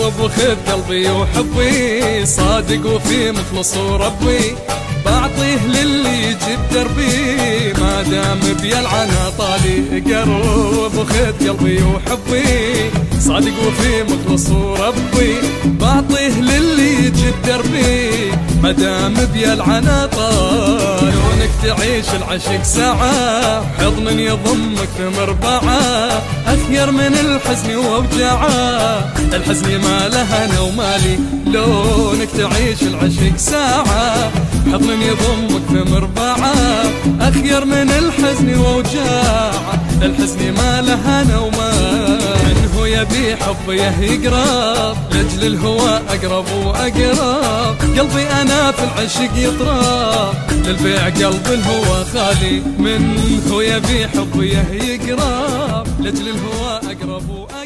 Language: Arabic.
قرب وخذ قلبي وحبي، صادق وفي مخلص وربي بعطيه للي يجي بدربي، ما دام بيلعن طالي. قرب وخذ قلبي وحبي، صادق وفي مخلص وربي بعطيه للي يجي بدربي، ما دام بيلعن طالي. كونك تعيش العشق ساعة، حضن يضمك في مربعة، أخير من الحزن ووجعه، الحزن ما له أنا ومالي. لونك تعيش العشق ساعة، حضن يضمك في مربعة، أخير من الحزن ووجعه، الحزن ما له أنا ومالي. منه يبي حبيه يقرب، لأجل الهوى أقرب وأقرب، قلبي أنا في العشق يطرب، للبيع قلب الهوى خالي. منه يبي حبيه يقرب، لأجل الهوى أقرب وأقرب.